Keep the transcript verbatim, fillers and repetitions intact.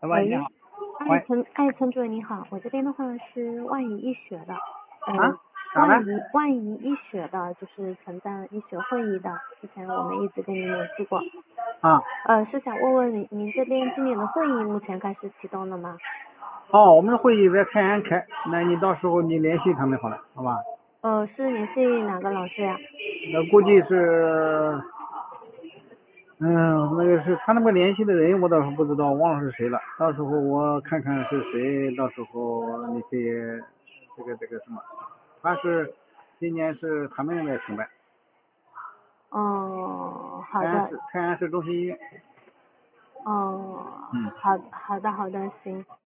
喂， 喂，你好。 哎， 喂， 陈哎，陈主任你好，我这边的话是万宜医学的，呃， 啊，咋的？ 万宜万宜医学的，就是承办医学会议的，之前我们一直跟您联系过， 啊， 呃，是想问问您，您这边今年的会议目前开始启动了吗？ 哦，我们的会议在泰安开，那你到时候你联系他们好了，好吧？ 呃，是联系哪个老师呀？ 那估计是，嗯，那个是他那个联系的人，我倒是不知道，忘了是谁了。到时候我看看是谁，到时候你可以这个这个什么，他是今年是他们来承办， 哦，好泰安的， 市泰安市中心医院。 哦， 嗯。 好好的好的，行，